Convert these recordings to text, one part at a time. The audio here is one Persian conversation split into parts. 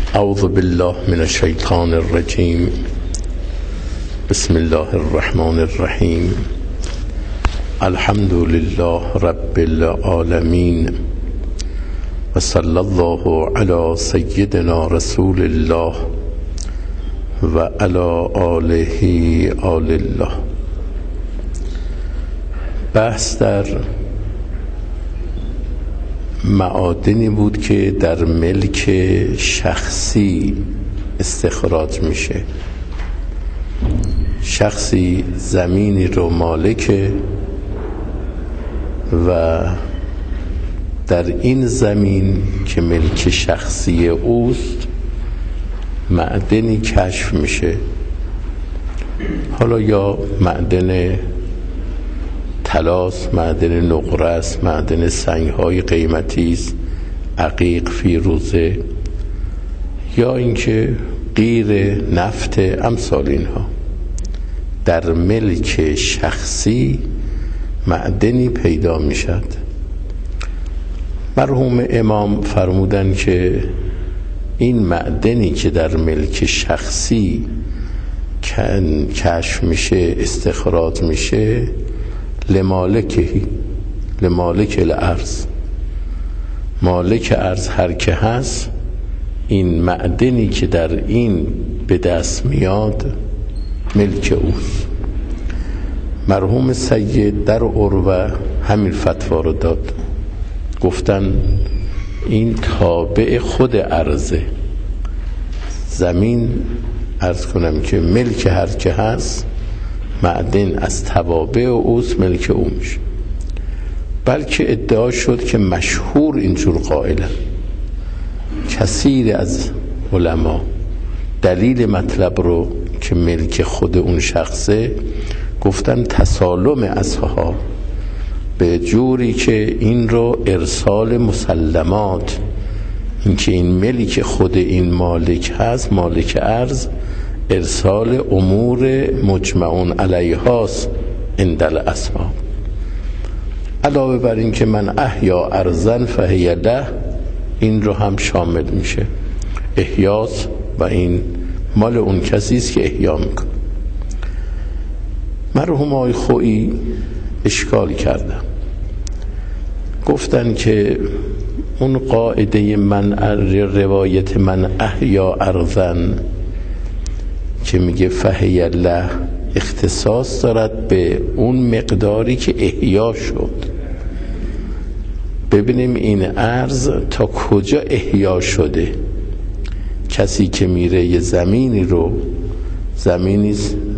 اعوذ بالله من الشیطان الرجیم. بسم الله الرحمن الرحیم. الحمد لله رب العالمین و صلی الله علی سیدنا رسول الله و علی آله آل الله. بحث در معادنی بود که در ملک شخصی استخراج میشه. شخصی زمینی رو مالکه و در این زمین که ملک شخصی اوست معدنی کشف میشه. حالا یا معدن طلاست، معدن نقره است، معدن سنگ‌های قیمتی است، عقیق، فیروزه، یا اینکه قیر، نفت، امثال اینها. در ملک شخصی معدنی پیدا میشد. مرحوم امام فرمودن که این معدنی که در ملک شخصی کشف میشه، استخراج میشه، لمالک الارض، مالک ارض هر که هست، این معدنی که در این به دست میاد ملک اوست. مرحوم سید در عروه همین فتوا رو داد. گفتن این تابع خود ارضه. زمین عرض کنم که ملک هر که هست، معدن از توابع اوست، ملک او میشه. بلکه ادعا شد که مشهور اینجور قائلن. کثیر از علما دلیل مطلب رو که ملک خود اون شخصه گفتن تسالم اصحاب، به جوری که این رو ارسال مسلمات، این که این ملک خود این مالک هست، مالک ارض، ارسال امور مجمعون علیهاست عند الاصحاب. علاوه بر این که من احیا ارضا فهی له، این رو هم شامل میشه. احیاس و این مال اون کسی است که احیا میکنه. مرحوم آقای خویی اشکال کردن، گفتن که اون قاعده من روایت من احیا ارضا که میگه فهی له اختصاص دارد به اون مقداری که احیا شد. ببینیم این ارض تا کجا احیا شده. کسی که میره یه زمینی رو، زمینی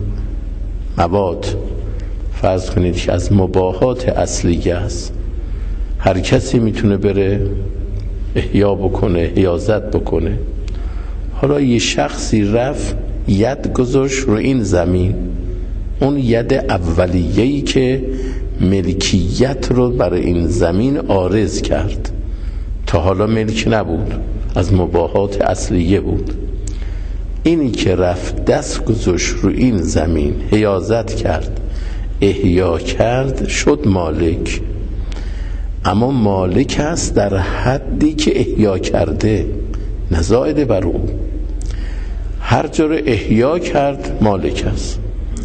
مواد فرض کنید که از مباحات اصلیه است، هر کسی میتونه بره احیا بکنه، حیازت بکنه. حالا یه شخصی رفت ید گذاشت رو این زمین، اون ید اولیه‌ای که ملکیت رو برای این زمین عارض کرد، تا حالا ملک نبود، از مباحات اصلیه بود. اینی که رفت دست گذاشت رو این زمین، حیازت کرد، احیا کرد، شد مالک. اما مالک است در حدی که احیا کرده، نزاید بر او. هر جا رو احیا کرد مالک است.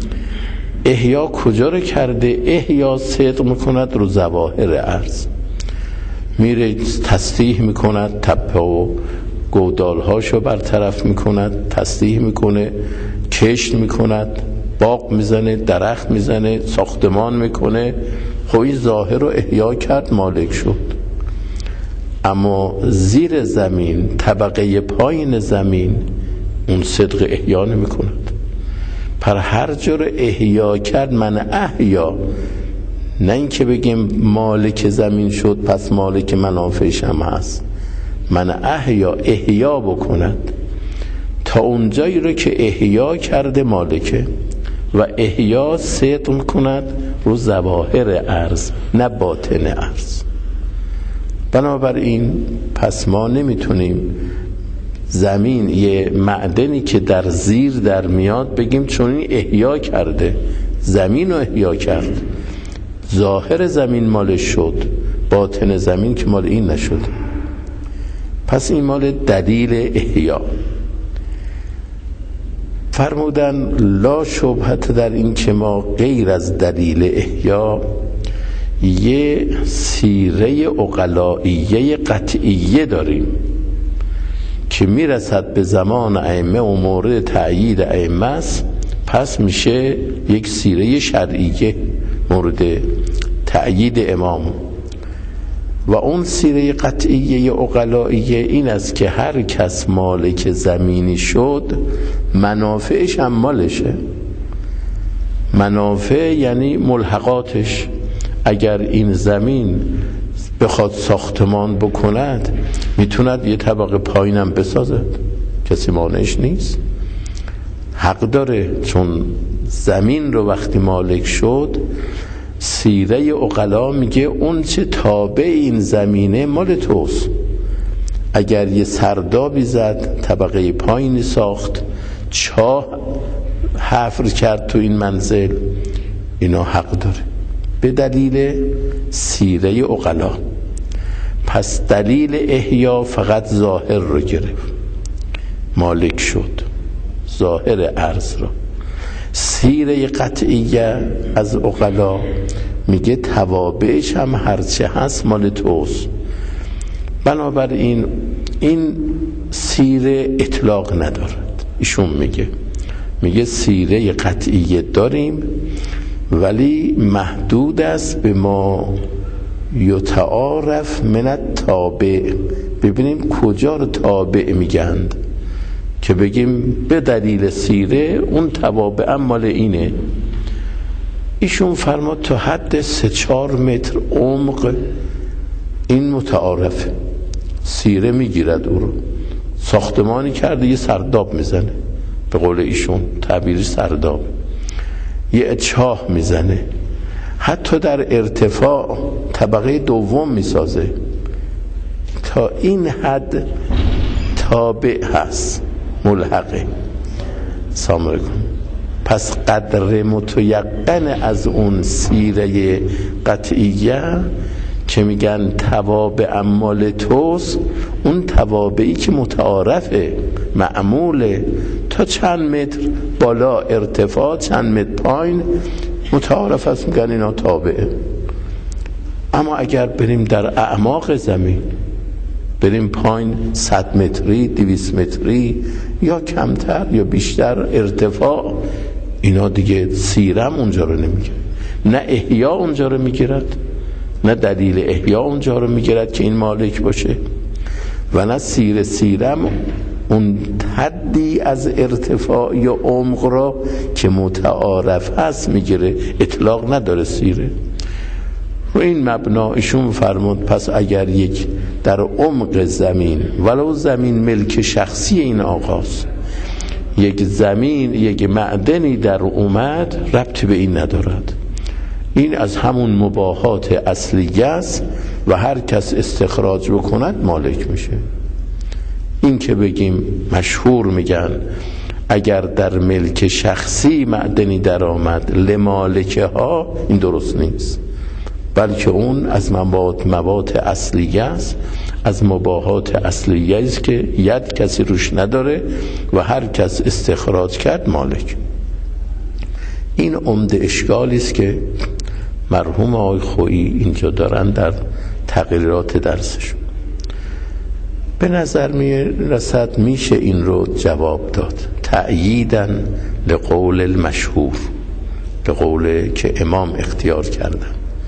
احیا کجا رو کرده؟ احیا صدق میکند رو ظواهر ارض، میره تصحیح میکند، تپه و گودالهاشو برطرف میکند، تصحیح میکنه، کشت میکند، باغ میزنه، درخت میزنه، ساختمان میکنه. خب این ظاهر رو احیا کرد، مالک شد. اما زیر زمین، طبقه پایین زمین، اون صدق احیا نمی کند. پر هر جا رو احیا کرد من احیا، نه این که بگیم مالک زمین شد پس مالک منافعش هم هست. من احیا بکند تا اونجایی رو که احیا کرده مالکه، و احیا صدق کند رو ظواهر ارض نه باطن ارض. بنابراین پس ما نمیتونیم زمین یه معدنی که در زیر در میاد بگیم چون این احیا کرده، زمین رو احیا کرد، ظاهر زمین مالش شد، باطن زمین که مال این نشد. پس این مال دلیل احیا. فرمودن لا شبهت در این که ما غیر از دلیل احیا یه سیره عقلائیه قطعیه داریم که میرسد به زمان ائمه و مورد تأیید ائمه است، پس میشه یک سیره شرعیه مورد تأیید امام. و اون سیره قطعیه عقلائیه این است که هر کس مالک زمینی شد منافعش هم مالشه. منافع یعنی ملحقاتش. اگر این زمین بخواد ساختمان بکند میتوند یه طبقه پایینم بسازد، کسی مانعش نیست، حق داره. چون زمین رو وقتی مالک شد، سیره عقلا میگه اون چه تابع این زمینه مال توست. اگر یه سردابی زد، طبقه پایینی ساخت، چاه حفر کرد تو این منزل، اینا حق داره به دلیل سیره عقلا. پس دلیل احیا فقط ظاهر رو گرفت، مالک شد ظاهر ارض رو. سیره قطعیه از عقلا میگه توابعش هم هرچه هست مال توست. بنابراین این سیره اطلاق ندارد. ایشون میگه سیره قطعیه داریم ولی محدود است به ما یتعارف من التابع. ببینیم کجا رو تابع میگند که بگیم به دلیل سیره اون توابع مال اینه. ایشون فرماد تا حد 3-4 متر عمق این متعارفه، سیره میگیرد او رو. ساختمانی کرده یه سرداب میزنه، به قول ایشون تعبیری سرداب، یه چاه میزنه، حتی در ارتفاع طبقه دوم میسازه. تا این حد تابع هست، ملحقه. سلام علیکم. پس قدر متیقن از اون سیره قطعیه که میگن توابع مال توست، اون توابعی که متعارفه، معموله، تا چند متر بالا ارتفاع، چند متر پایین متعارف است، میگن اینا تابعه. اما اگر بریم در اعماق زمین، بریم پایین 100 متری، 200 متری یا کمتر یا بیشتر ارتفاع، اینا دیگه سیرم اونجا رو نمیگیره، نه احیا اونجا رو میگیرد، نه دلیل احیا اونجا رو میگیرد که این مالک باشه، و نه سیرم اون حدی از ارتفاع یا عمق را که متعارف هست میگیره، اطلاق نداره سیره. و این مبنا ایشون فرمود پس اگر یک در عمق زمین، ولو زمین ملک شخصی این آقاست، یک زمین، یک معدنی در اومد، ربطی به این ندارد، این از همون مباحات اصلیه است و هر کس استخراج بکند مالک میشه. این که بگیم مشهور میگن اگر در ملک شخصی معدنی در آمد لمالکه ها، این درست نیست، بلکه اون از مواد اصلیه است، از مباحات اصلیه است که ید کسی روش نداره و هر کس استخراج کرد مالک. این عمده اشکالی است که مرحوم آقای خویی اینجا دارن در تقریرات درسشون. به نظر می رسد میشه این رو جواب داد تأییدن لقول المشهور، لقول که امام اختیار کردن.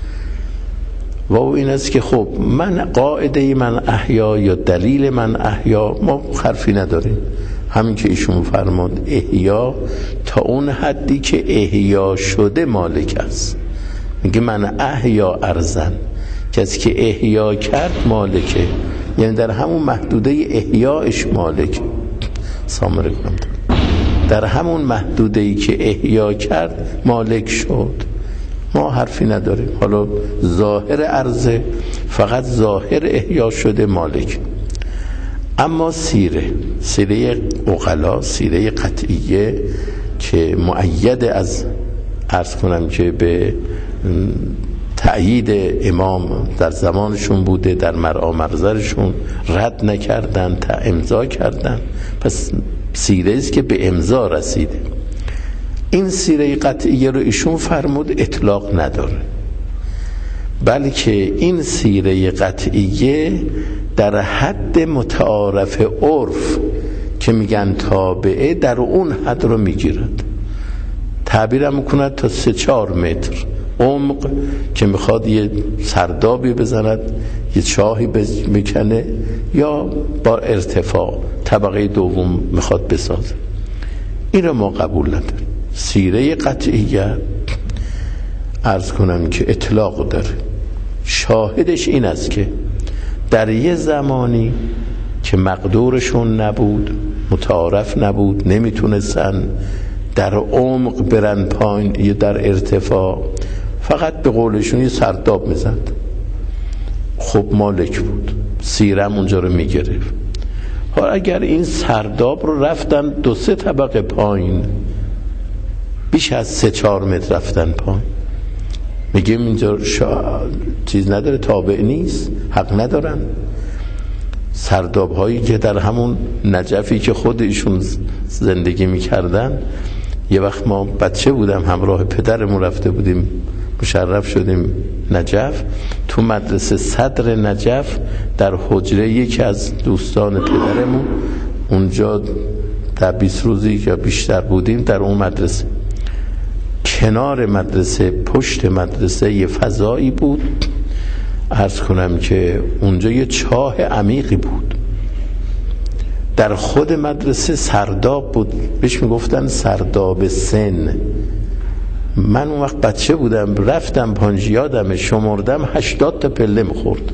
و این است که خب من قاعده من احیا یا دلیل من احیا ما حرفی نداریم، همین که ایشون فرمود احیا تا اون حدی که احیا شده مالک است. میگه من احیا ارزن، کسی که احیا کرد مالکه، یعنی در همون محدوده احیاش مالک. سلام علیکم. در همون محدوده‌ای که احیا کرد مالک شد، ما حرفی نداریم. حالا ظاهر عرضه فقط ظاهر احیا شده مالک. اما سیره عقلا، سیره قطعیه که مؤید از عرض کنم که به تأیید امام در زمانشون بوده، در مرعا محضرشون رد نکردن تا امضا کردن. پس سیره است که به امضا رسیده. این سیره قطعیه رو ایشون فرمود اطلاق نداره، بلکه این سیره قطعیه در حد متعارف عرف که میگن تابعه، در اون حد رو میگیرد. تعبیرم میکند تا 3-4 متر عمق که میخواد یه سردابی بزند، یه چاهی بکنه، یا با ارتفاع طبقه دوم میخواد بسازه. این رو ما قبول نداریم. سیره قطعیه عرض کنم که اطلاق داره. شاهدش این است که در یه زمانی که مقدورشون نبود، متعارف نبود، نمیتونستن در عمق برن پایین یا در ارتفاع، فقط به قولشون یه سرداب میزد. خب مالک بود، سیرم اونجا رو میگرفت. حالا اگر این سرداب رو رفتن 2-3 طبقه پایین، بیش از 3-4 متر رفتن پایین، میگیم اینجا چیز نداره، تابع نیست، حق ندارن. سرداب هایی که در همون نجفی که خود ایشون زندگی میکردن، یه وقت ما بچه بودم همراه پدرمون رفته بودیم، مشرف شدیم نجف. تو مدرسه صدر نجف در حجره یکی از دوستان پدرمون، اونجا در 20 روزی که بیشتر بودیم در اون مدرسه، کنار مدرسه پشت مدرسه یه فضایی بود، عرض کنم که اونجا یه چاه عمیقی بود. در خود مدرسه سرداب بود، بهش میگفتن سرداب سن. من اون وقت بچه بودم، رفتم پانج، یادم شمردم 80 تا پله میخورد.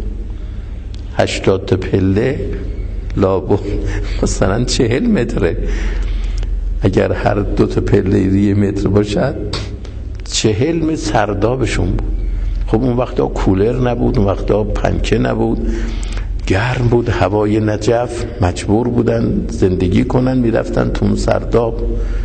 80 تا پله لابد مثلا 40 متره، اگر هر 2 تا پله 1 متر باشد 40 متر سردابشون بود. خب اون وقتا کولر نبود، اون وقتا پنکه نبود، گرم بود هوای نجف، مجبور بودن زندگی کنن، میرفتن تو سرداب،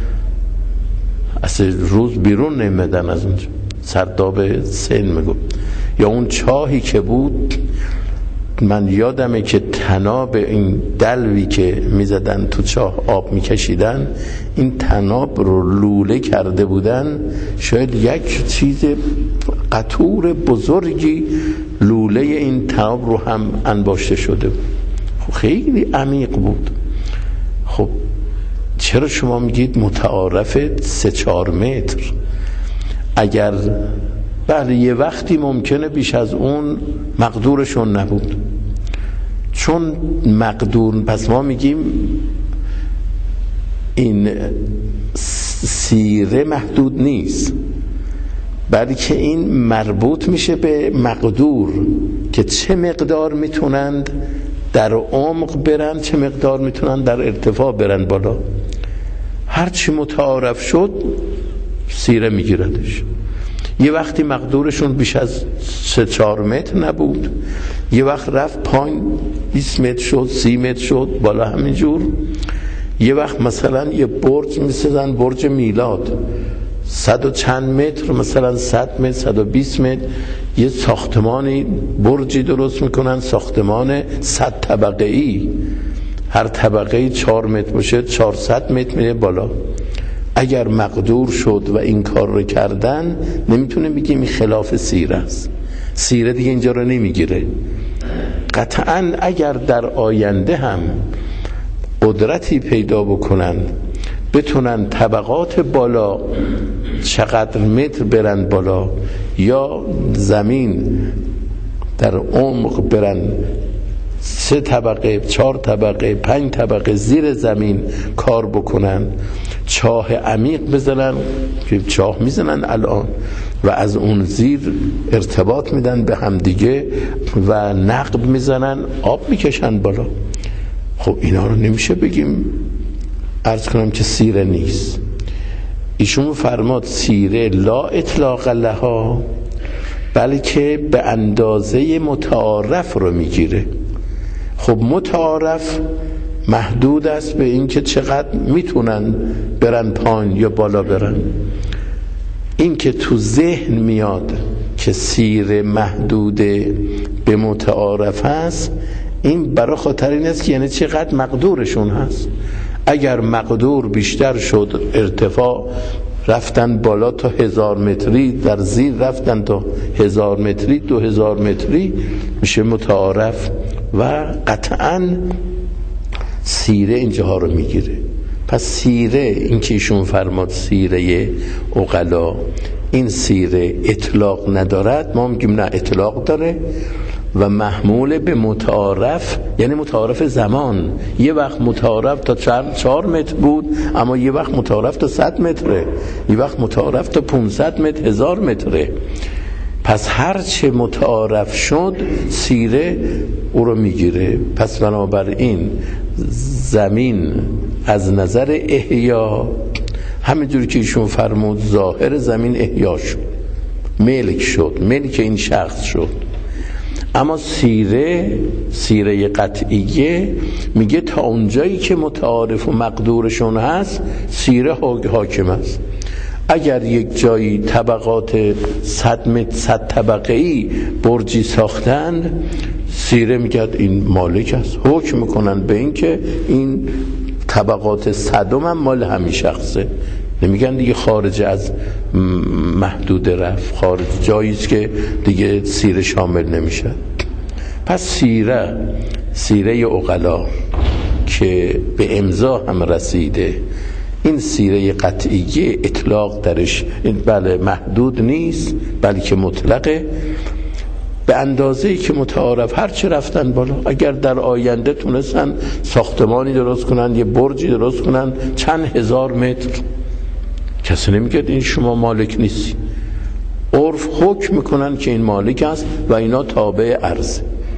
اصلا روز بیرون نمیدن از اونجا. سرداب سن میگو. یا اون چاهی که بود، من یادمه که طناب این دلوی که میزدن تو چاه آب میکشیدن، این طناب رو لوله کرده بودن، شاید یک چیز قطور بزرگی لوله این طناب رو هم انباشته شده بود. خب خیلی عمیق بود. خب چرا شما میگید متعارف 3-4 متر؟ اگر بله یه وقتی ممکنه بیش از اون مقدورشون نبود، چون مقدور، پس ما میگیم این سیره محدود نیست، بلکه این مربوط میشه به مقدور که چه مقدار میتونند در عمق برن، چه مقدار میتونن در ارتفاع برن بالا. هرچی متعارف شد سیره میگیردش. یه وقتی مقدورشون بیش از 3-4 متر نبود، یه وقت رفت پایین 20 متر شد، 30 متر شد، بالا همینجور. یه وقت مثلا یه برج میسازن، برج میلاد 100 و چند متر، مثلا 100 متر، 120 متر، یه ساختمانی برجی درست میکنن، ساختمان 100 طبقه ای، هر طبقه ای 4 متر باشه 400 متر میره بالا. اگر مقدور شد و این کار رو کردن، نمیتونه بگیم این خلاف سیره است. سیره دیگه اینجا رو نمیگیره. قطعا اگر در آینده هم قدرتی پیدا بکنن، بتونن طبقات بالا چقدر متر برن بالا، یا زمین در عمق برن 3 طبقه، 4 طبقه، 5 طبقه زیر زمین کار بکنن، چاه عمیق بزنن که چاه میزنن الان، و از اون زیر ارتباط میدن به هم دیگه و نقب میزنن، آب میکشن بالا. خب اینا رو نمیشه بگیم، عرض کنم که سیره نیست. ایشون فرماد سیره لا اطلاق لها، بلکه به اندازه متعارف رو میگیره. خب متعارف محدود است به این که چقدر میتونن برن پایین یا بالا برن. این که تو ذهن میاد که سیره محدود به متعارف هست، این برای خاطر این است که یعنی چقدر مقدورشون هست. اگر مقدور بیشتر شد، ارتفاع رفتن بالا تا 1000 متری، در زیر رفتن تا 1000 متری 2000 متری، میشه متعارف و قطعاً سیره اینجاها رو میگیره. پس سیره، این که ایشون فرماد سیره عقلا، این سیره اطلاق ندارد، ما میگیم نه اطلاق داره و محمول به متعارف، یعنی متعارف زمان. یه وقت متعارف تا 4 متر بود، اما یه وقت متعارف تا 100 متره، یه وقت متعارف تا 500 متر 1000 متره. پس هرچه متعارف شد سیره او رو میگیره. پس بنابراین زمین از نظر احیا، همینجوری که ایشون فرمود، ظاهر زمین احیا شد، ملک شد، ملک این شخص شد. اما سیره قطعیه میگه تا اونجایی که متعارف و مقدورشون هست سیره حاکم است. اگر یک جایی طبقات 100 طبقه‌ای برجی ساختن، سیره میگه این مالک است، حکم میکنن به این که این طبقات 100 هم مال همین شخصه، نمیگن دیگه خارج از محدود رفت، خارج جاییست که دیگه سیره شامل نمیشه. پس سیره عقلا که به امضا هم رسیده، این سیره قطعیه اطلاق درش بله محدود نیست، بلکه مطلقه، به اندازه‌ای که متعارف هر چه رفتن بالا. اگر در آینده تونستن ساختمانی درست کنن، یه برجی درست کنن چند هزار متر، کسی نمیگه این شما مالک نیستی، عرف حکم میکنن که این مالک است و اینا تابع عرض،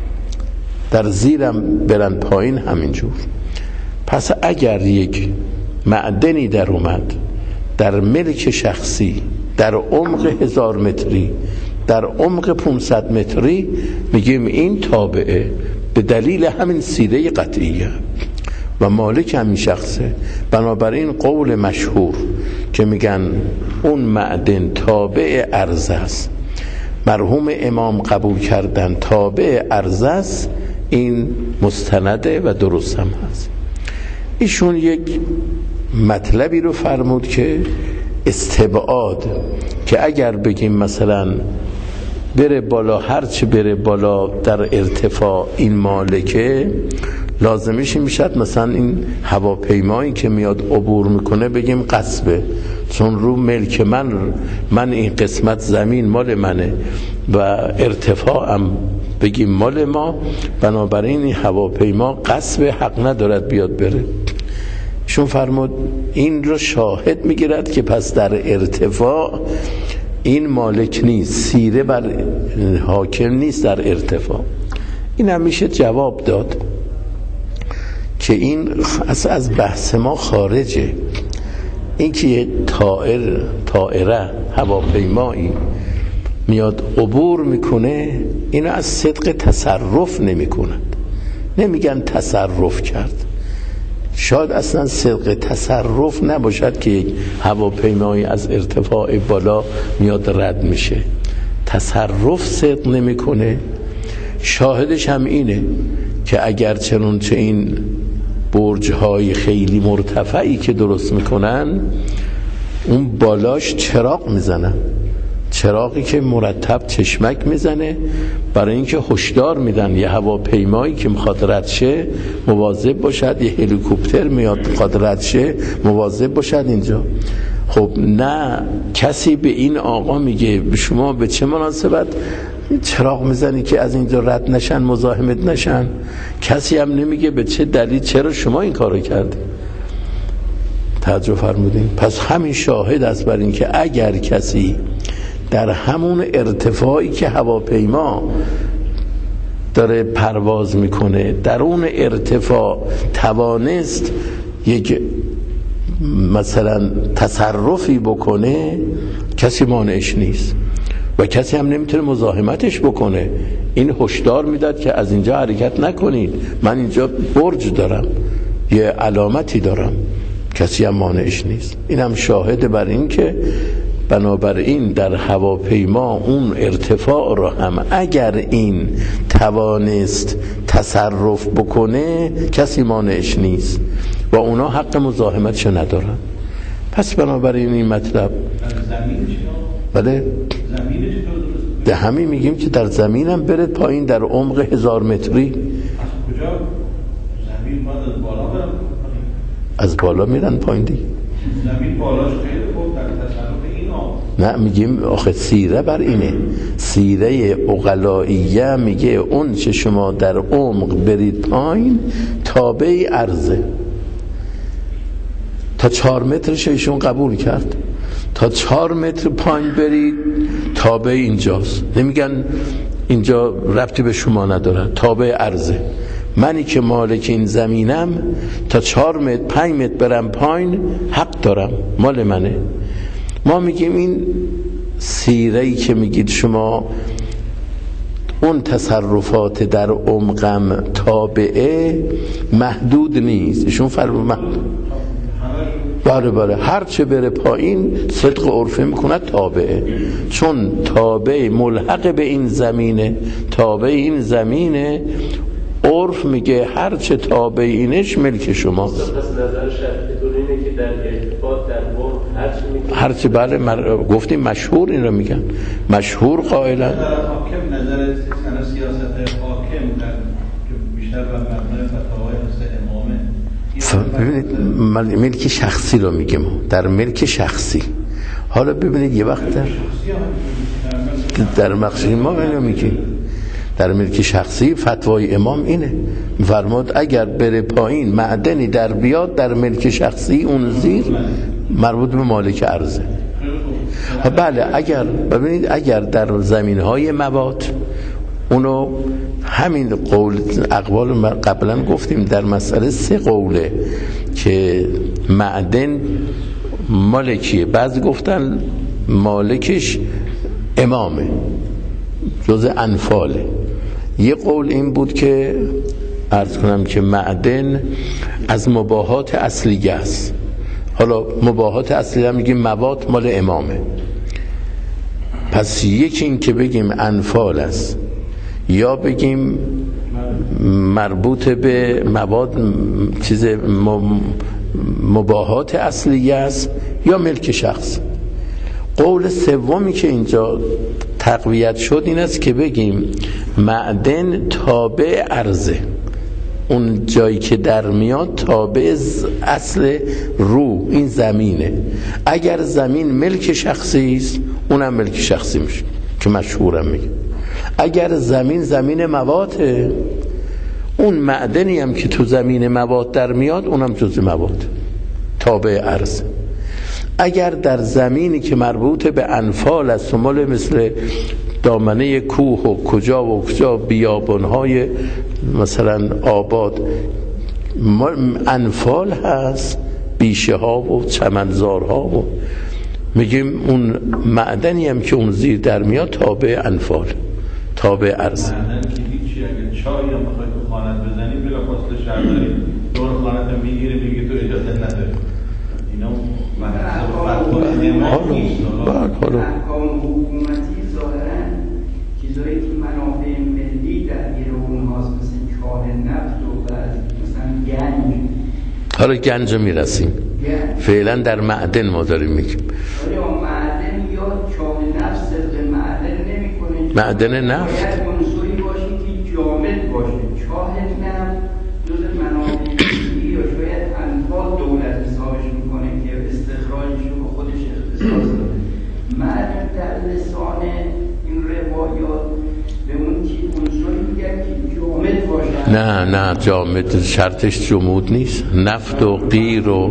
در زیرم برن پایین همینجور. پس اگر یک معدنی در اومد در ملک شخصی در عمق 1000 متری، در عمق 500 متری، میگیم این تابعه به دلیل همین سیره قطعیه و مالک همین شخصه. بنابراین قول مشهور که میگن اون معدن تابع عرض است، مرحوم امام قبول کردن تابع عرض است، این مستنده و درست هم هست. ایشون یک مطلبی رو فرمود که استبعاد، که اگر بگیم مثلا بره بالا، هرچه بره بالا در ارتفاع این مالکه، لازمش میشد مثلا این هواپیمایی که میاد عبور میکنه بگیم قصبه، چون رو ملک من این قسمت زمین مال منه و ارتفاعم بگیم مال ما، بنابراین این هواپیما قصب حق ندارد بیاد بره. شون فرمود این رو شاهد میگیرد که پس در ارتفاع این مالک نیست، سیره بر حاکم نیست در ارتفاع. این هم میشه جواب داد که این از بحث ما خارجه. این که یه طائره هواپیمایی میاد عبور میکنه، اینو از صدق تصرف نمیکنند، نمیگن تصرف کرد. شاید اصلا صدق تصرف نباشد که یک هواپیمایی از ارتفاع بالا میاد رد میشه، تصرف صدق نمیکنه. شاهدش هم اینه که اگر چنانچه این برج‌های خیلی مرتفعی که درست میکنن، اون بالاش چراغ میزنن، چراغی که مرتب چشمک میزنه، برای اینکه هشدار میدن یه هواپیمایی که میخواد رد شه مواظب باشد، یه هلیکوپتر میاد میخواد رد شه مواظب باشد اینجا. خب نه کسی به این آقا میگه شما به چه مناسبت چراغ میزنی که از اینجا رد نشن، مزاحمت نشن؟ کسی هم نمیگه به چه دلیل، چرا شما این کارو کردی. توجه فرمودین؟ پس همین شاهد است بر این که اگر کسی در همون ارتفاعی که هواپیما داره پرواز میکنه، در اون ارتفاع توانست یک مثلا تصرفی بکنه، کسی مانعش نیست و کسی هم نمیتونه مزاحمتش بکنه. این هشدار میداد که از اینجا حرکت نکنید، من اینجا برج دارم، یه علامتی دارم، کسی هم مانعش نیست. این هم شاهد بر این که بنابراین در هواپیما اون ارتفاع رو هم اگر این توانست تصرف بکنه کسی مانعش نیست و اونا حق مزاحمتشو ندارن. پس بنابراین این مطلب بله ده همین میگیم که در زمینم برد پایین در عمق 1000 متری. از بالا میرن پایین دیگه. زمین بالاش خیلی خوب در تصرف اینا. نه میگیم آخه سیره بر اینه، سیره عقلائیه میگه اون چه شما در عمق برید پایین تابع عرضه. تا 4 مترش ایشون قبول کرد، تا 4 متر پایین برید تابع اینجاست. نمیگن اینجا ربطی به شما نداره، تابع عرضه. منی که مالک این زمینم تا 4 متر 5 متر برم پایین حق دارم، مال منه. ما میگیم این سیره‌ای که میگید شما اون تصرفات در عمقم تابعه محدود نیست. ایشون فرمود بله هر چه بره پایین صدق عرفی میکنه تابعه، چون تابع ملحق به این زمینه، تابع این زمینه. عرف میگه هر چه تابع اینش ملک شماست. پس نظر شرعیتون اینه که در ارتباط در عمق هر چی بله گفتیم مشهور این رو میگن، مشهور قائلا نظر حاکم، نظر سیاست حاکم که بیشتر بر مبنای فتاوای ببینید ملک شخصی رو میگم، در ملک شخصی. حالا ببینید یه وقت در مقصد ما اینو میگیم در ملک شخصی فتوای امام اینه، فرمود اگر بره پایین معدنی در بیاد در ملک شخصی اون زیر مربوط به مالک عرضه. بله اگر ببینید اگر در زمینهای مواد اونو همین قول اقوال قبلا گفتیم در مسئله 3 قوله که معدن مالکیه، بعضی گفتن مالکش امامه جز انفاله. یه قول این بود که عرض کنم که معدن از مباحات اصلیه است. حالا مباحات اصلیه هم میگیم مواد مال امامه. پس یکی این که بگیم انفال است یا بگیم مربوط به مواد چیز مباحات اصلیه است یا ملک شخص. قول سومی که اینجا تقویت شد این است که بگیم معدن تابع عرضه، اون جایی که در میاد تابع اصل رو این زمینه. اگر زمین ملک شخصی است اونم ملک شخصی میشه که مشهورم میگه. اگر زمین مواده اون معدنی هم که تو زمین مواد در میاد اونم جزء مواد تابع عرض. اگر در زمینی که مربوط به انفال است و مال مثل دامنه کوه و کجا و کجا بیابانهای مثلا آباد انفال هست، بیشه ها و چمنزارها و میگیم اون معدنی هم که اون زیر در میاد تابع انفال تابع عرض. معدن که هیچی اگه چایی هم بخوای تو خانت بزنی بلا فاصله شهرداری دور خانت هم میگیره میگه تو اجازه نداری. اینا حالا احکام حکومتی ظاهرا چیزایی که منافع ملی درگیر اونهاست مثل کاه نفت و مثلا گنج. حالا گنج میرسیم فعلا در معدن ما داریم میگیم. آیا معدن یا چاه نفت صدق معدن نمی کنه؟ معدن نفت باید عنصری باشه که جامد باشه. چاه نفت جز منافع ملی یا شاید انفال دولت حسابش میکنه که استخراجش رو خودش اختصاص داره. معدن در لسان این روایات به اون تیپ عنصری میگن که جامد باشه. نه جامد شرطش جمود نیست. نفت و قیر و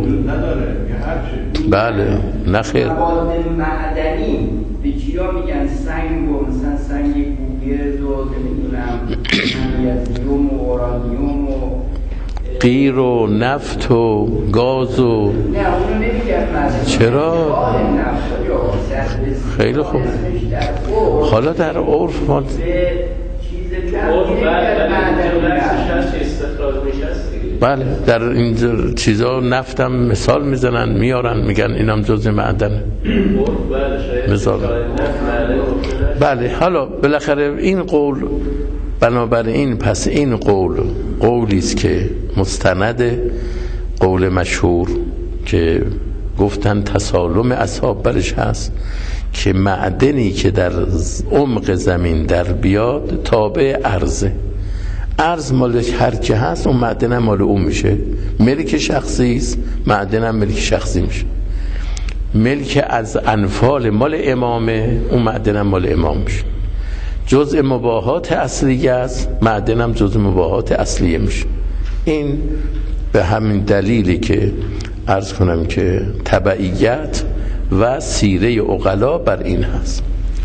بله نه خیر. مواد معدنی به چیا میگن؟ سنگ و مثلا سنگ گوگرد و نمیدونم مغنیزیم و اورانیوم و قیر و نفت و گاز و نه اونو نمیگن. چرا؟ خیلی خوب. حالا در عرف ما عرف بعد در استخراج میشه است دیگه. بله در این چیزا نفتم مثال میزنن میارن میگن اینم جزء معدن مثال. بله حالا بالاخره این قول بنابراین پس این قولی است که مستند قول مشهور که گفتن تسالم اصحاب برش هست که معدنی که در عمق زمین در بیاد تابع ارزه، ارز مال هر که هست اون معدن مال اون میشه، ملک شخصی است معدن هم ملک شخصی میشه، ملک از انفال مال امامه اون معدن هم مال امام میشه، جزء مباحات اصلیه است معدن هم جزء مباحات اصلیه میشه. این به همین دلیلی که عرض کنم که تبعیت و سیره عقلا بر این هست.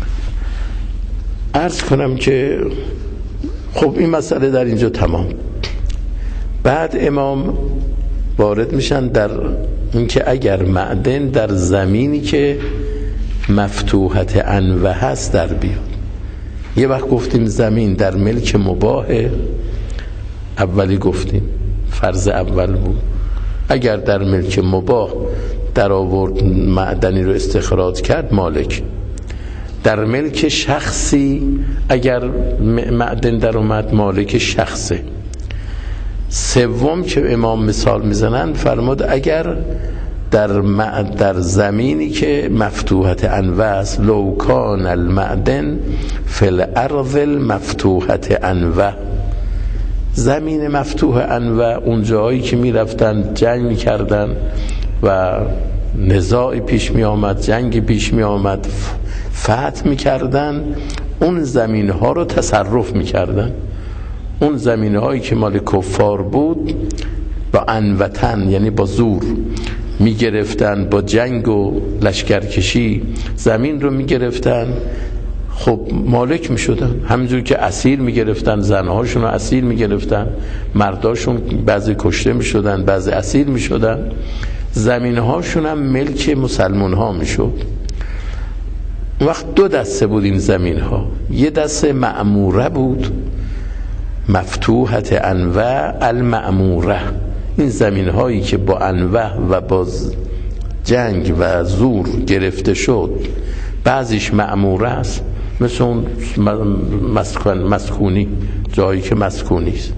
عرض کنم که خب این مسئله در اینجا تمام. بعد امام وارد میشن در اینکه اگر معدن در زمینی که مفتوحت انوه هست در بیاد. یه وقت گفتیم زمین در ملک مباهه، اولی گفتیم فرض اول بود، اگر در ملک مباه در آورد معدنی رو استخراج کرد مالک، در ملک شخصی اگر معدن در اومد مالک شخصه. سوم که امام مثال میزنن فرمود اگر در زمینی که مفتوحت انوه است، لو کان المعدن فی الارض المفتوحت انوه، زمین مفتوح انوه اون جایی که میرفتن جنگ میکردن و نزاعی پیش می آمد، جنگی پیش می آمد، فتح میکردن، اون زمین ها رو تصرف میکردن، اون زمین هایی که مال کفار بود با انوتن یعنی با زور میگرفتن، با جنگ و لشکرکشی زمین رو میگرفتن، خب مالک میشدن. همینجور که اسیر میگرفتن، زنهاشون رو اسیر میگرفتن، مرداشون بعضی کشته میشدن بعضی اسیر میشدن، زمین هاشون هم ملک مسلمان ها میشد. وقت دو دسته بود این زمین ها، یه دسته معموره بود، مفتوحت انوه المعموره، این زمین هایی که با انوه و با جنگ و زور گرفته شد، بعضیش معموره است مثل اون مسکونی، جایی که مسکونی است،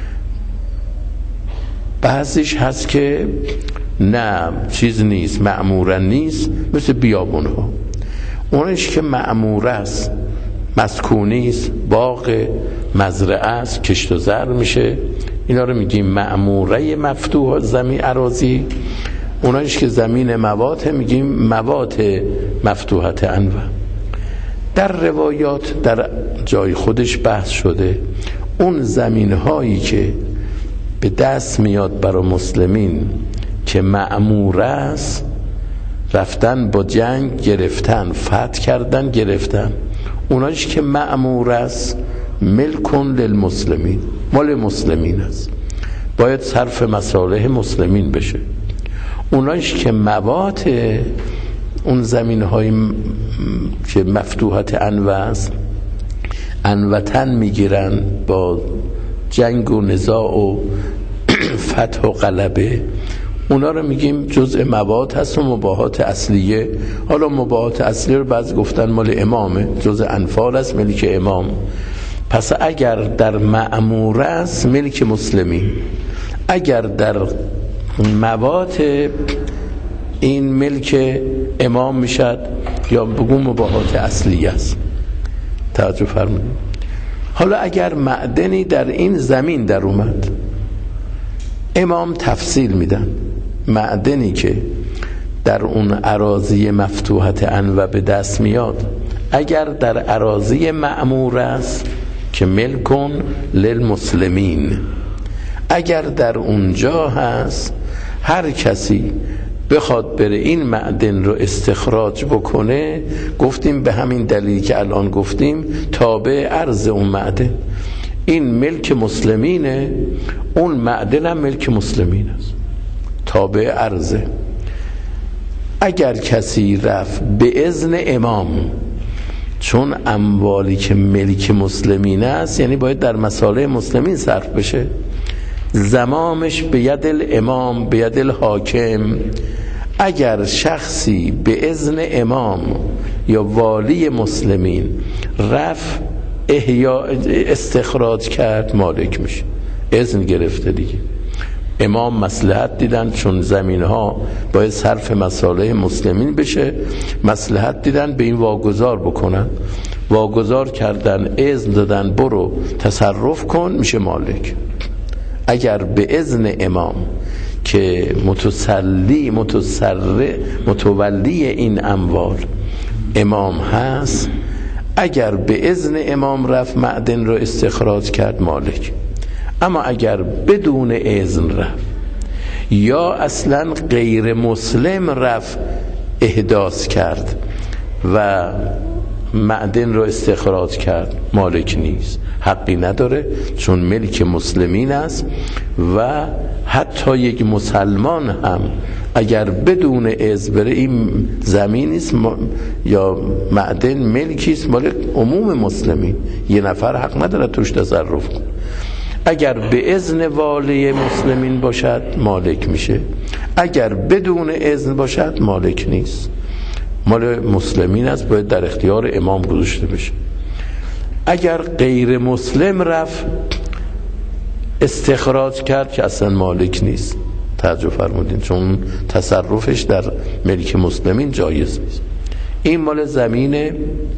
بعضیش هست که نه چیز نیست، معموره نیست، مثل بیابون ها. اونش که معموره است، مسکونی است، باغ مزرعه است، کشت و زر میشه، اینا رو میگیم معموره مفتوح زمین اراضی. اونش که زمین موات میگیم موات مفتوحت انوه. در روایات در جای خودش بحث شده اون زمین هایی که به دست میاد برای مسلمین که معموره است، رفتن با جنگ گرفتن، فتح کردن گرفتن، اوناش که معموره است ملکن للمسلمین، مال مسلمین است، باید صرف مصالح مسلمین بشه. اوناش که موات اون زمین های که مفتوحت انوه است، انوتن میگیرن با جنگ و نزاع و فتح و غلبه، اونا رو میگیم جزء مواد هست و مباحات اصلیه. حالا مباحات اصلیه رو بعضی گفتن مال امامه، جزء انفال است ملک امام. پس اگر در معموره است ملک مسلمین، اگر در مواد این ملک امام میشد یا بگم مباحات اصلیه است. توجه فرمودید. حالا اگر معدنی در این زمین در اومد، امام تفصیل میدن معدنی که در اون اراضی مفتوحت انوه به دست میاد، اگر در اراضی معمور است که ملکن للمسلمین، اگر در اونجا هست هر کسی بخواد بره این معدن رو استخراج بکنه، گفتیم به همین دلیل که الان گفتیم تابع ارز اون معدن، این ملک مسلمینه، اون معدن هم ملک مسلمین است، تابع ارزه. اگر کسی رفت به اذن امام، چون اموالی که ملک مسلمین است یعنی باید در مصالح مسلمین صرف بشه، زمامش به ید الامام، به ید الحاکم. اگر شخصی به اذن امام یا والی مسلمین رفع احیا استخراج کرد مالک میشه. اذن گرفته دیگه، امام مصلحت دیدن چون زمین ها باید صرف مصالح مسلمین بشه، مصلحت دیدن به این واگذار بکنن، واگذار کردن، اذن دادن برو تصرف کن، میشه مالک. اگر به اذن امام که متولی این اموال امام هست، اگر به اذن امام رفت معدن رو استخراج کرد مالک. اما اگر بدون اذن رفت یا اصلا غیر مسلم رفت احداث کرد و معدن رو استخراج کرد مالک نیست، حقی نداره، چون ملک مسلمین است. و حتی یک مسلمان هم اگر بدون اذن بره، این زمین است یا معدن ملکی است مال عموم مسلمین، یه نفر حق نداره توش تصرف کنه. اگر به اذن والی مسلمین باشد مالک میشه، اگر بدون اذن باشد مالک نیست، مال مسلمین است، باید در اختیار امام گذاشته بشه. اگر غیر مسلم رفت استخراج کرد که اصلا مالک نیست، توجه فرمودین، چون تصرفش در ملک مسلمین جایز نیست. این مال زمین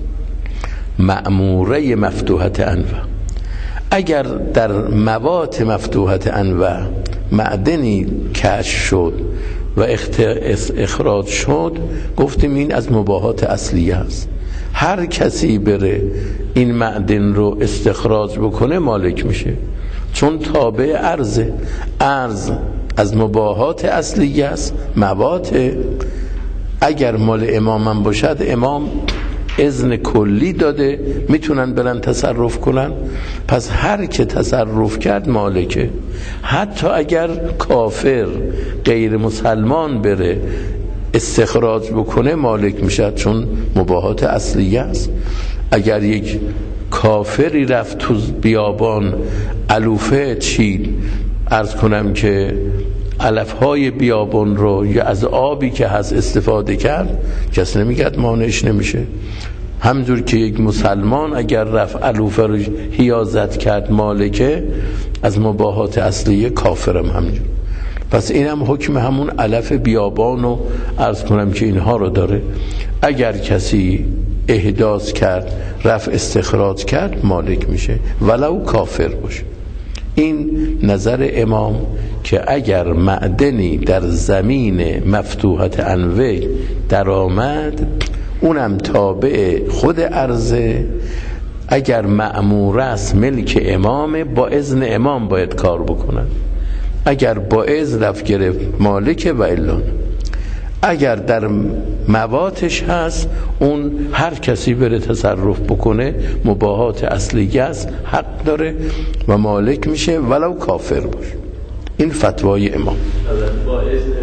مأموره مفتوحت انواع. اگر در موات مفتوحت انواع معدنی کشف شد و اخراج شد، گفتیم این از مباحات اصلیه است. هر کسی بره این معدن رو استخراج بکنه مالک میشه، چون تابع ارزه. ارز از مباحات اصلیه است، موات. اگر مال امام باشد، امام اذن کلی داده میتونن برن تصرف کنن، پس هر که تصرف کرد مالکه. حتی اگر کافر غیر مسلمان بره استخراج بکنه مالک میشد، چون مباحات اصلیه است. اگر یک کافری رفت تو بیابان علوفه چید، عرض کنم که علفهای بیابان رو یا از آبی که هست استفاده کرد، کس نمیگد مانعش نمیشه. همجور که یک مسلمان اگر رفت علوفه رو حیازت کرد مالکه، از مباحات اصلیه کافرم همجور. پس اینم حکم همون علف بیابان و عرض کنم که اینها رو داره. اگر کسی احداث کرد رفع استخراج کرد مالک میشه، ولو کافر باشه. این نظر امام که اگر معدنی در زمین مفتوحت انواع در آمد، اونم تابع خود ارزه، اگر مأمور است ملک امامه، با اذن امام باید کار بکنن. اگر با اذن رفت گرفت مالک و الا. اگر در مواتش هست، اون هر کسی بره تصرف بکنه، مباحات اصلیه است، حق داره و مالک میشه ولو کافر باشه. این فتوای امام. با اذن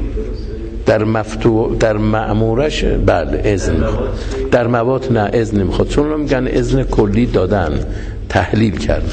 امام در مأمورش بله اذن میخواد، در موات نه اذن نمیخواد، چون میگن اذن کلی دادن، تحلیل کردن.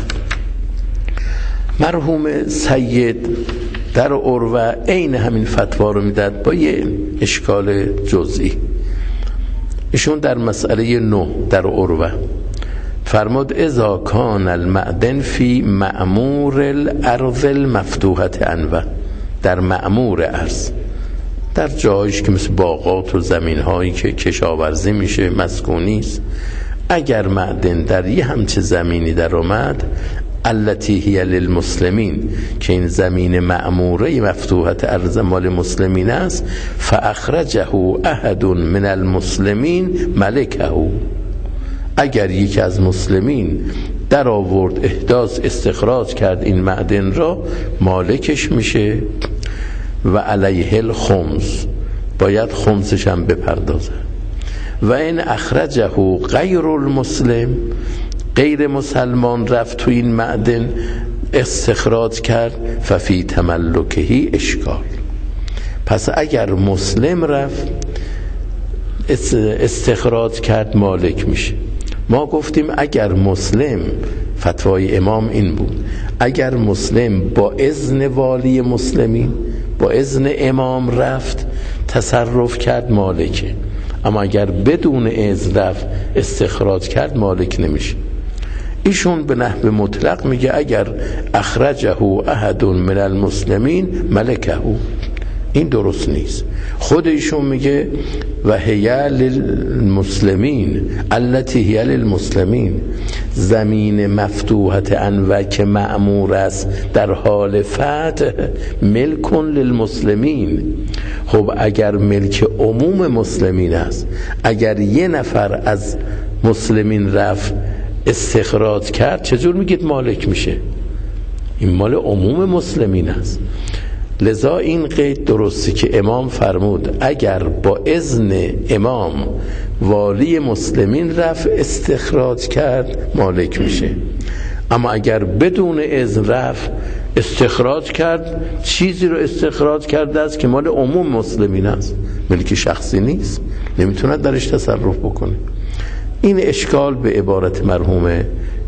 مرحوم سید در عروه عین همین فتوا رو میداد با یه اشکال جزئی. ایشون در مسئله 9 در عروه فرمود اذا کان المعدن فی مأمور الارض المفتوحة انواع، در مأمور ارض، در جایش که مثل باغات و زمین هایی که کشاورزی میشه، مسکونی است. اگر معدن در یه همچه زمینی در اومد، التي هی للمسلمین، که این زمین مأموره مفتوحت ارض مال مسلمین است، فاخرجه احد من المسلمین ملکه، اگر یکی از مسلمین در آورد احداث استخراج کرد این معدن را، مالکش میشه و علیه الخمس، باید خمسش هم بپردازه. و این اخرجه غیر المسلم، غیر مسلمان رفت تو این معدن استخراج کرد، ففی تملکهی اشکال. پس اگر مسلم رفت استخراج کرد مالک میشه. ما گفتیم اگر مسلم فتوای امام این بود اگر مسلم با اذن والی مسلمین، با اذن امام رفت تصرف کرد مالکه، اما اگر بدون اذن رفت استخراج کرد مالک نمیشه. ایشون به نحو مطلق میگه اگر اخرجه احد من المسلمین ملکه، این درست نیست. خود ایشون میگه و هی للمسلمین التي هی للمسلمین، زمین مفتوحت انوع که معمور است در حال فتح ملک للمسلمین. خب اگر ملک عموم مسلمین است، اگر یه نفر از مسلمین رفت استخراج کرد چجور میگید مالک میشه؟ این مال عموم مسلمین است. لذا این قید درسته که امام فرمود اگر با اذن امام والی مسلمین رفت استخراج کرد مالک میشه، اما اگر بدون اذن رفت استخراج کرد، چیزی رو استخراج کرده است که مال عموم مسلمین است، ملک شخصی نیست، نمیتونه درش تصرف بکنه. این اشکال به عبارت مرحوم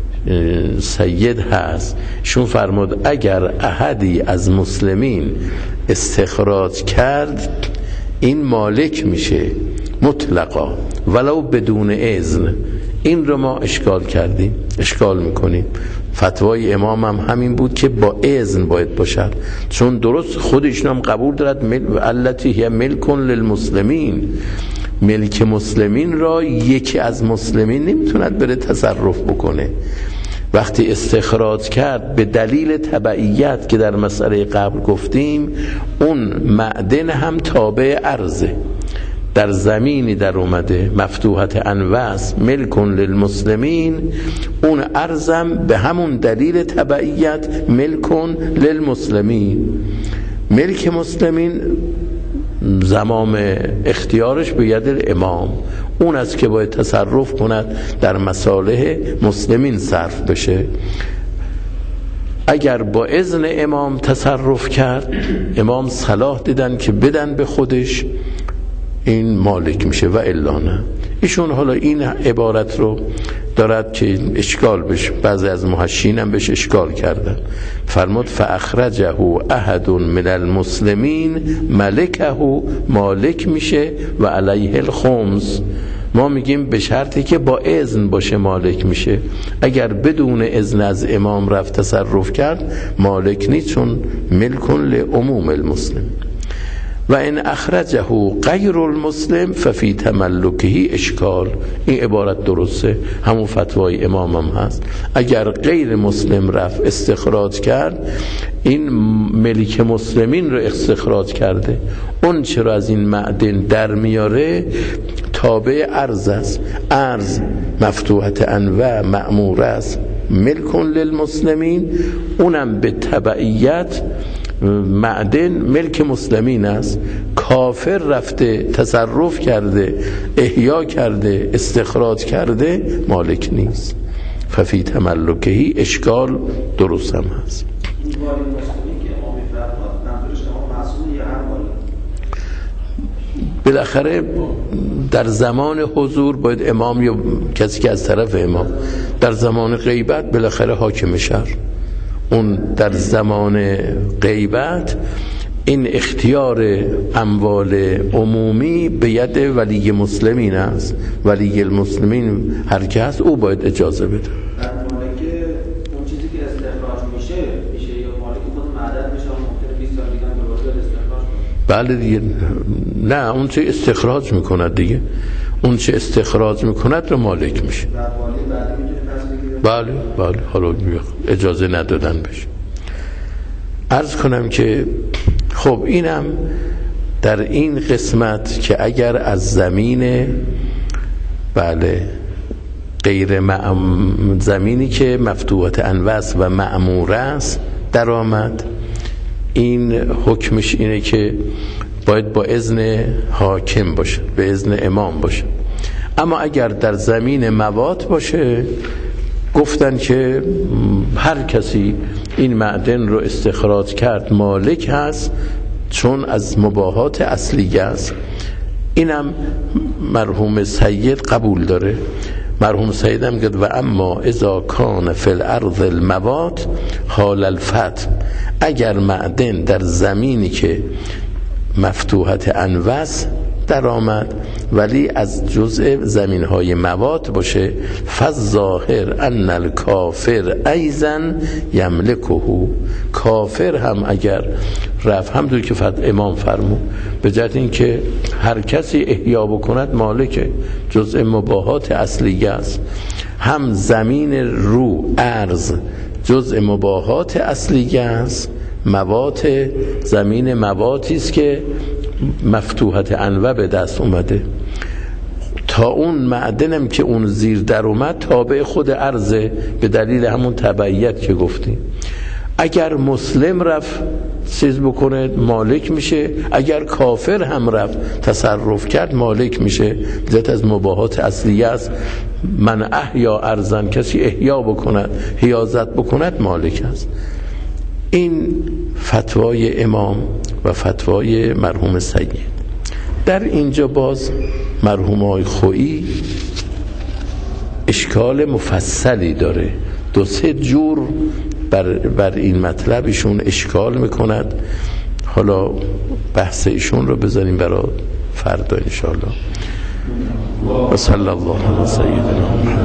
سید هست. شون فرمود اگر احدی از مسلمین استخراج کرد این مالک میشه مطلقا ولو بدون اذن. این رو ما اشکال کردیم، اشکال میکنیم. فتوای امام هم همین بود که با اذن باید باشد، چون درست خودشون هم قبول دارد التی هی ملک للمسلمین، ملک مسلمین را یکی از مسلمین نمیتوند بره تصرف بکنه. وقتی استخراج کرد به دلیل تبعیت که در مسئله قبل گفتیم، اون معدن هم تابع ارزه، در زمینی در اومده مفتوحت انواس ملک للمسلمین، اون ارزم به همون دلیل تبعیت ملک للمسلمین. ملک مسلمین زمام اختیارش به ید امام، اون است که باید تصرف کند در مصالح مسلمین صرف بشه. اگر با اذن امام تصرف کرد، امام صلاح دیدن که بدن به خودش، این مالک میشه و الا نه. ایشون حالا این عبارت رو دارد که اشکال بشه، بعضی از محشین هم بهش اشکال کردن. فرمود فاخرجه احد من المسلمین ملکه، مالک میشه و علیه الخمس. ما میگیم به شرطی که با اذن باشه مالک میشه، اگر بدون اذن از امام رفت تصرف کرد مالک نیست، چون ملک لعموم المسلم. و ان اخرجه غیر المسلم ففی تملکه اشکال. این عبارت درسته، همون فتوای امام هم هست. اگر غیر مسلم رفت استخراج کرد، این ملک مسلمین رو استخراج کرده، اون چرا از این معدن در میاره تابع ارز است، ارز مفتوحت انواع مأمور است ملک للمسلمین، اونم به تبعیت معدن ملک مسلمین است. کافر رفته تصرف کرده، احیا کرده، استخراج کرده، مالک نیست. ففی تملکهی اشکال درست هم هست. بالاخره در زمان حضور باید امام یا کسی که از طرف امام، در زمان غیبت بالاخره حاکم شهر، اون در زمان غیبت این اختیار اموال عمومی به ید ولی مسلمین است. ولی المسلمین هر که هست او باید اجازه بده. در مالک اون چیزی که استخراج میشه یا مالک خود معدد میشه، ممکنه 20 سال دیگه دوباره استخراج کنه. بله دیگه، نه اون چه استخراج میکند دیگه، اون چه استخراج میکند رو مالک میشه. در والی بعدی میتونه پس بگیره. بله حالا اجازه ندادن بشه. عرض کنم که خب اینم در این قسمت که اگر از زمین غیر زمینی که مفتوحات انواس و معموره است در آمد، این حکمش اینه که باید با اذن حاکم باشه، به اذن امام باشه. اما اگر در زمین مواد باشه، گفتن که هر کسی این معدن رو استخراج کرد مالک هست، چون از مباحات اصلیه است. اینم مرحوم سید قبول داره. مرحوم سید هم گفت و اما اذا کان فی الارض الموات حال الفتح، اگر معدن در زمینی که مفتوحت انوس در آمد ولی از جزء زمین های موات باشه، فالظاهر ان الکافر ایضا یملکه، کافر هم اگر رفت، همونطور که امام فرمود به جهت این که هر کسی احیا بکند مالکه، جزء مباحات اصلیه است. هم زمین رو ارض جزء مباحات اصلیه است، موات زمین مواتی است که مفتوحت انواع به دست اومده، تا اون معدنم که اون زیر در اومد تابع خود ارضه، به دلیل همون تبعیت که گفتیم. اگر مسلم رفت چیز بکنه مالک میشه، اگر کافر هم رفت تصرف کرد مالک میشه، ذات از مباحات اصلیه است. من احیا ارضن، کسی احیا بکند، حیازت بکند مالک است. این فتوای امام و فتوای مرحوم سید. در اینجا باز مرحوم آقای خویی اشکال مفصلی داره، 2-3 جور بر این مطلب ایشون اشکال میکند. حالا بحث ایشون رو بذاریم برای فردا انشاءالله. و صلی الله علی سیدنا محمد.